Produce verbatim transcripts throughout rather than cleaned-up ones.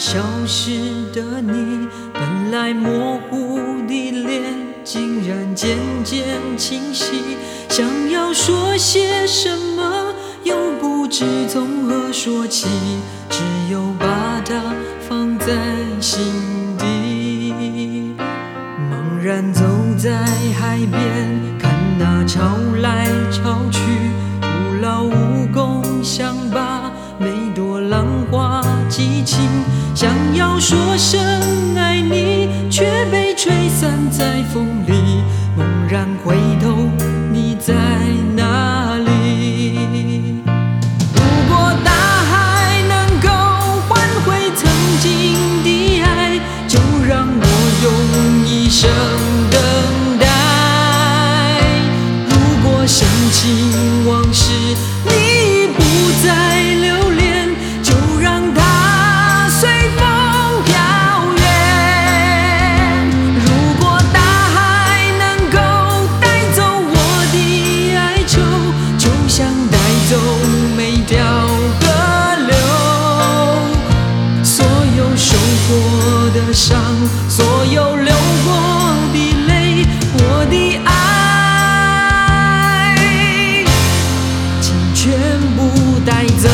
消失的你，本来模糊的脸，竟然渐渐清晰。想要说些什么，又不知从何说起，只有把它放在心底。茫然走在海边，看那潮来潮去，徒劳无功，想把每朵浪花记清。想要说声爱你，却被吹散在风里。猛然回头，你在哪里？如果大海能够换回曾经的爱，就让我用一生等待。如果深情往事你不再留恋，就让它随风飘远。如果大海能够带走我的哀愁，就像带走每条河流。所有受过的伤，所有流过的泪，我的爱请全部带走。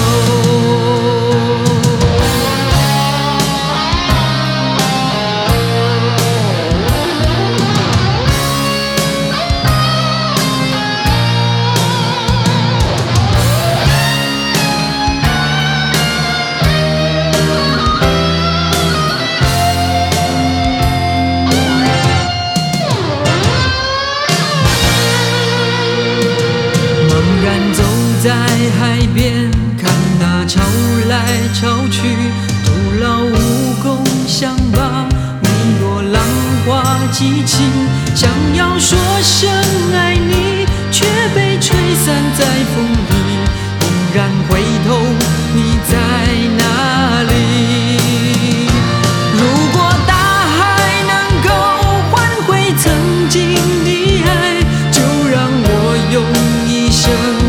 在海边看那潮来潮去，徒劳无功，想把每朵浪花记清。想要说声爱你，却被吹散在风里。猛然回头，你在哪里？如果大海能够换回曾经的爱，就让我用一生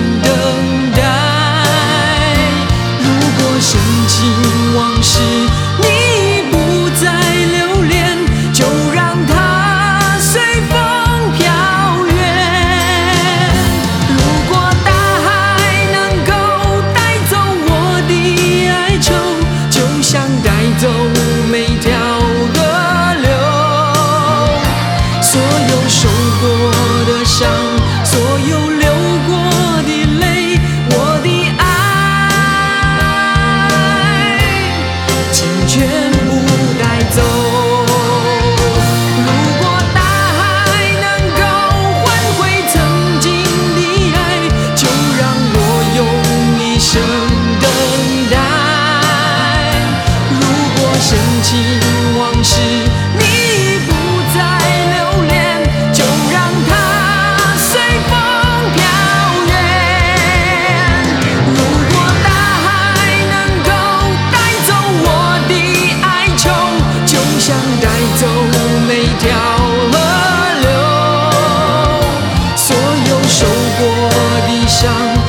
往事你不再留恋，就让它随风飘远。如果大海能够带走我的哀愁，就像带走每条河流。所有受过的伤，所有流过的泪，我的爱全部带走。如果大海能够换回曾经的爱，就让我用一生等待。如果深情往事你不再留恋，就让它随风飘远。如果大海能够带走我的哀愁，就像带走每条河流。所有受过的伤，